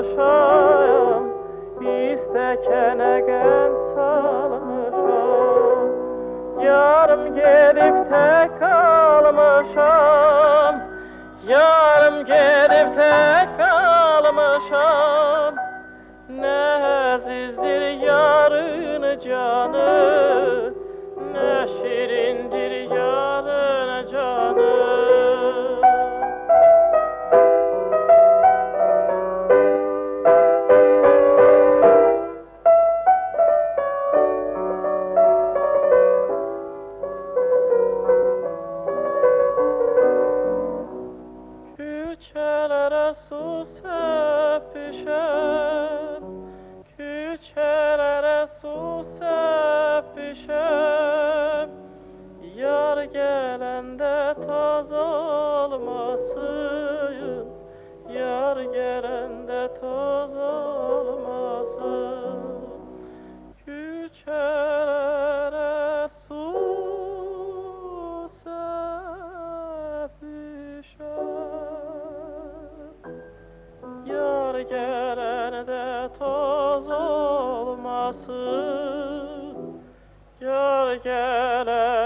salmışam, istekene gen salmışam. Yarım gedib tek kalmışam, yarım gedib tek kalmışam. Ne azizdir yarın canı, ne şirindir yarın canı. Küçelere su sepişer, küçelere su sepişer. Yar gelende toz olmasın, yar gelende toz olmasın. Küçelere su sepişer, yar gelende toz olmasın, yar gelende